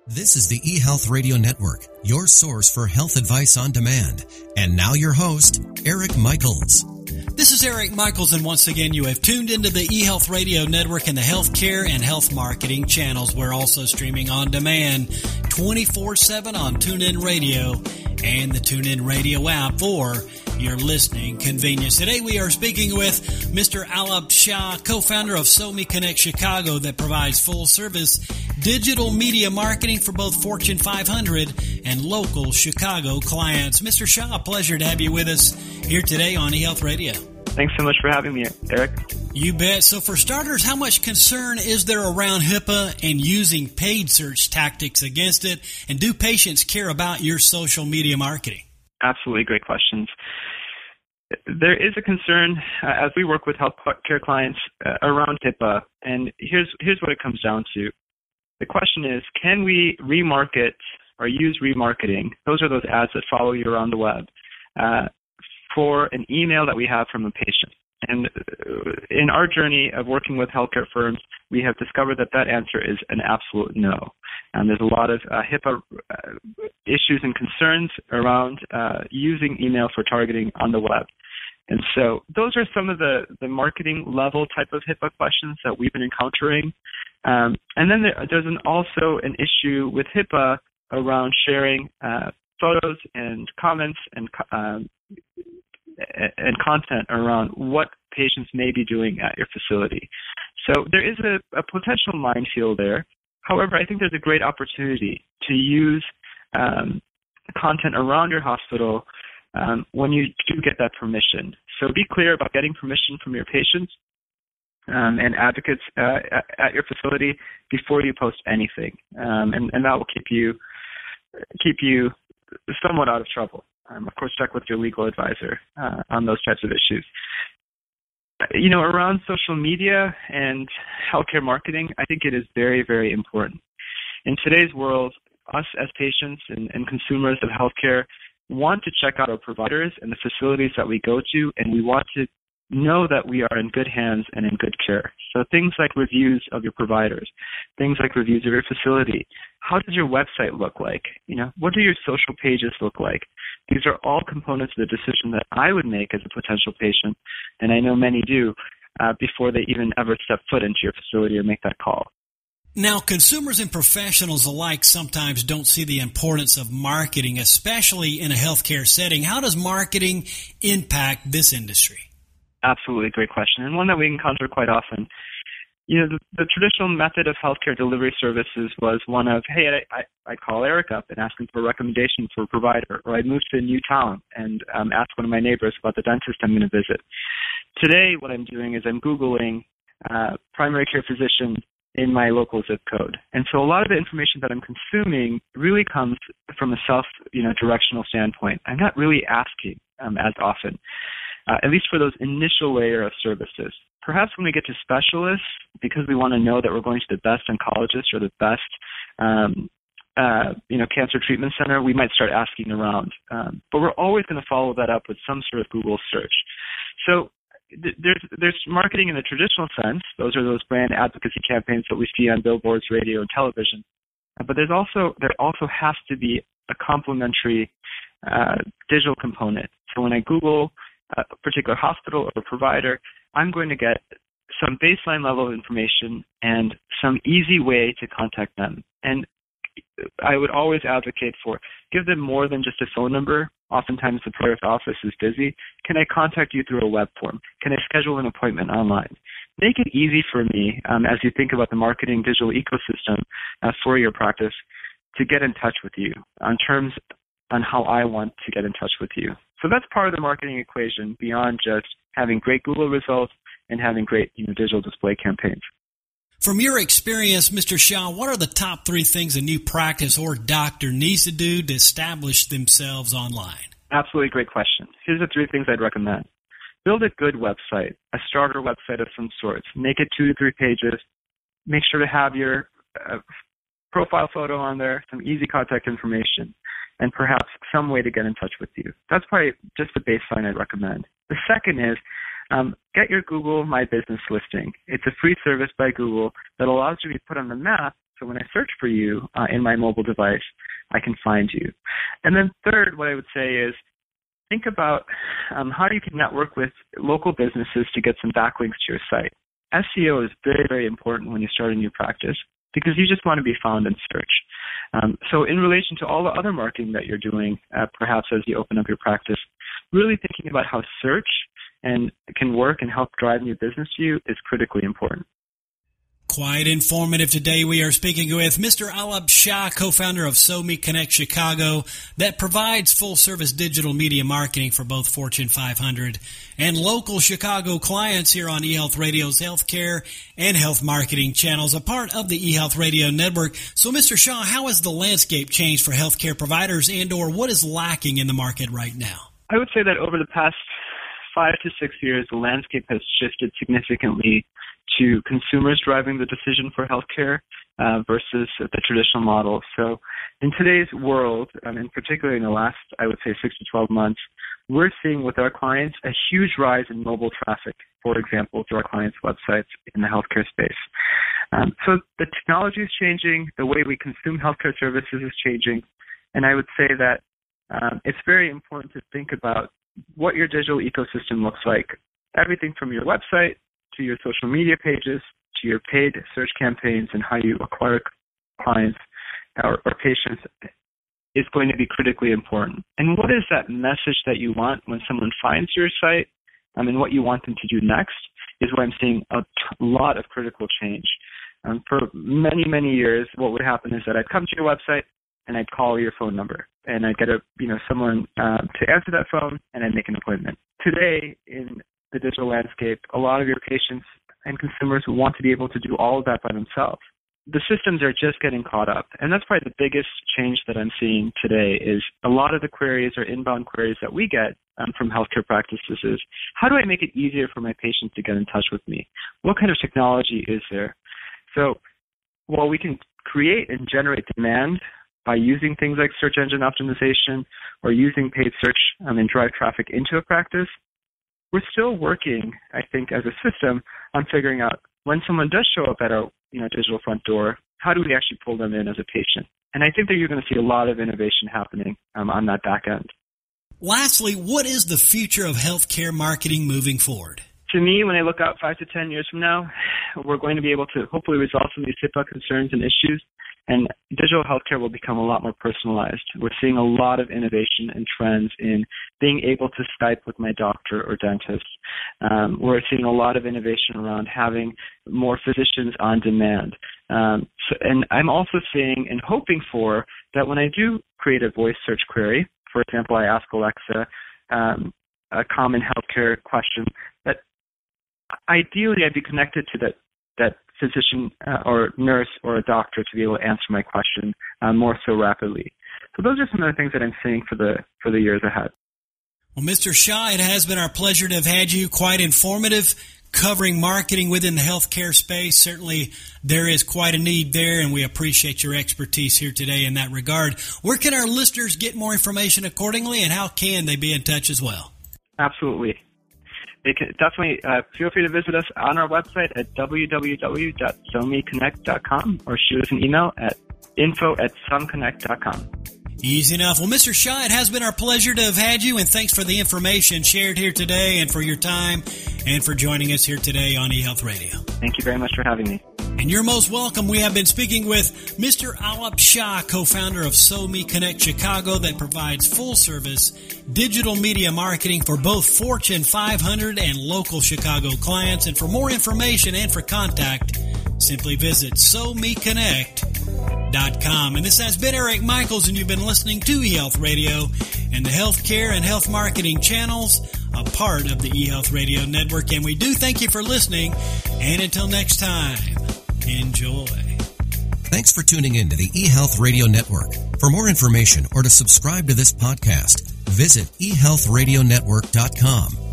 This is the eHealth Radio Network, your source for health advice on demand. And now your host, Eric Michaels. This is Eric Michaels, and once again, you have tuned into the eHealth Radio Network and the healthcare and health marketing channels. We're also streaming on demand 24/7 on TuneIn Radio and the TuneIn Radio app for your listening convenience. Today we are speaking with Mr. Alap Shah, co-founder of SoMe Connect Chicago, that provides full-service digital media marketing for both Fortune 500 and local Chicago clients. Mr. Shah, pleasure to have you with us here today on eHealth Radio. Thanks so much for having me, Eric. You bet. So for starters, how much concern is there around HIPAA and using paid search tactics against it? And do patients care about your social media marketing? Absolutely great questions. There is a concern as we work with healthcare clients around HIPAA, and here's what it comes down to. The question is, can we remarket or use remarketing? Those are those ads that follow you around the web for an email that we have from a patient. And in our journey of working with healthcare firms, we have discovered that answer is an absolute no. And there's a lot of HIPAA issues and concerns around using email for targeting on the web. And so those are some of the marketing level type of HIPAA questions that we've been encountering. And then there's also an issue with HIPAA around sharing photos and comments and content around what patients may be doing at your facility. So there is a potential minefield there. However, I think there's a great opportunity to use content around your hospital when you do get that permission. So be clear about getting permission from your patients and advocates at your facility before you post anything, and that will keep you somewhat out of trouble. Of course, check with your legal advisor on those types of issues. Around social media and healthcare marketing, I think it is very, very important. In today's world, us as patients and consumers of healthcare want to check out our providers and the facilities that we go to, and we want to know that we are in good hands and in good care. So things like reviews of your providers, things like reviews of your facility. How does your website look like? What do your social pages look like? These are all components of the decision that I would make as a potential patient, and I know many do, before they even ever step foot into your facility or make that call. Now, consumers and professionals alike sometimes don't see the importance of marketing, especially in a healthcare setting. How does marketing impact this industry? Absolutely great question, and one that we encounter quite often. The traditional method of healthcare delivery services was one of, hey, I call Eric up and ask him for a recommendation for a provider, or I move to a new town and ask one of my neighbors about the dentist I'm going to visit. Today, what I'm doing is I'm Googling primary care physician in my local zip code. And so a lot of the information that I'm consuming really comes from a directional standpoint. I'm not really asking as often, at least for those initial layer of services. Perhaps when we get to specialists, because we want to know that we're going to the best oncologist or the best cancer treatment center, we might start asking around. But we're always going to follow that up with some sort of Google search. So there's marketing in the traditional sense. Those are those brand advocacy campaigns that we see on billboards, radio, and television. But there also has to be a complementary digital component. So when I Google a particular hospital or provider, I'm going to get some baseline level of information and some easy way to contact them. And I would always advocate for give them more than just a phone number. Oftentimes the provider's office is busy. Can I contact you through a web form? Can I schedule an appointment online? Make it easy for me as you think about the marketing digital ecosystem for your practice to get in touch with you on terms on how I want to get in touch with you. So that's part of the marketing equation beyond just having great Google results and having great digital display campaigns. From your experience, Mr. Shah, what are the top 3 things a new practice or doctor needs to do to establish themselves online? Absolutely great question. Here's the 3 things I'd recommend. Build a good website, a starter website of some sorts. Make it 2 to 3 pages. Make sure to have your profile photo on there, some easy contact information, and perhaps some way to get in touch with you. That's probably just the baseline I'd recommend. The second is get your Google My Business listing. It's a free service by Google that allows you to be put on the map So when I search for you in my mobile device, I can find you. And then third, what I would say is think about how you can network with local businesses to get some backlinks to your site. SEO is very, very important when you start a new practice because you just want to be found in search. So in relation to all the other marketing that you're doing, perhaps as you open up your practice, really thinking about how search can work and help drive new business to you is critically important. Quite informative today. We are speaking with Mr. Alap Shah, co-founder of SoMe Connect Chicago, that provides full-service digital media marketing for both Fortune 500 and local Chicago clients here on eHealth Radio's healthcare and health marketing channels, a part of the eHealth Radio Network. So, Mr. Shah, how has the landscape changed for healthcare providers and/or what is lacking in the market right now? I would say that over the past 5 to 6 years, the landscape has shifted significantly to consumers driving the decision for healthcare versus the traditional model. So in today's world, and particularly in the last, I would say, 6 to 12 months, we're seeing with our clients a huge rise in mobile traffic, for example, to our clients' websites in the healthcare space. So the technology is changing, the way we consume healthcare services is changing, and I would say that it's very important to think about what your digital ecosystem looks like. Everything from your website to your social media pages, to your paid search campaigns and how you acquire clients or patients is going to be critically important. And what is that message that you want when someone finds your site and what you want them to do next is where I'm seeing a lot of critical change. For many, many years, what would happen is that I'd come to your website and I'd call your phone number and I'd get someone to answer that phone and I'd make an appointment. Today, in the digital landscape, a lot of your patients and consumers want to be able to do all of that by themselves. The systems are just getting caught up, and that's probably the biggest change that I'm seeing today is a lot of the queries or inbound queries that we get from healthcare practices is, how do I make it easier for my patients to get in touch with me? What kind of technology is there? So while we can create and generate demand by using things like search engine optimization or using paid search and drive traffic into a practice, we're still working, I think, as a system on figuring out when someone does show up at our digital front door, how do we actually pull them in as a patient? And I think that you're going to see a lot of innovation happening on that back end. Lastly, what is the future of healthcare marketing moving forward? To me, when I look out 5 to 10 years from now, we're going to be able to hopefully resolve some of these HIPAA concerns and issues, and digital healthcare will become a lot more personalized. We're seeing a lot of innovation and trends in being able to Skype with my doctor or dentist. We're seeing a lot of innovation around having more physicians on demand. And I'm also seeing and hoping for that when I do create a voice search query, for example, I ask Alexa a common healthcare question, that ideally I'd be connected to that physician or nurse or a doctor to be able to answer my question more so rapidly. So those are some of the things that I'm seeing for the years ahead. Well, Mr. Shah, it has been our pleasure to have had you. Quite informative, covering marketing within the healthcare space. Certainly there is quite a need there, and we appreciate your expertise here today in that regard. Where can our listeners get more information accordingly, and how can they be in touch as well? Absolutely. They can definitely feel free to visit us on our website at www.someconnect.com or shoot us an email at info@someconnect.com. Easy enough. Well, Mr. Shah, it has been our pleasure to have had you, and thanks for the information shared here today and for your time and for joining us here today on eHealth Radio. Thank you very much for having me. And you're most welcome. We have been speaking with Mr. Alap Shah, co-founder of SoMe Connect Chicago, that provides full-service digital media marketing for both Fortune 500 and local Chicago clients. And for more information and for contact, simply visit SoMeConnect.com. And this has been Eric Michaels, and you've been listening to eHealth Radio and the healthcare and health marketing channels, a part of the eHealth Radio Network. And we do thank you for listening. And until next time, enjoy. Thanks for tuning in to the eHealth Radio Network. For more information or to subscribe to this podcast, visit eHealthRadioNetwork.com.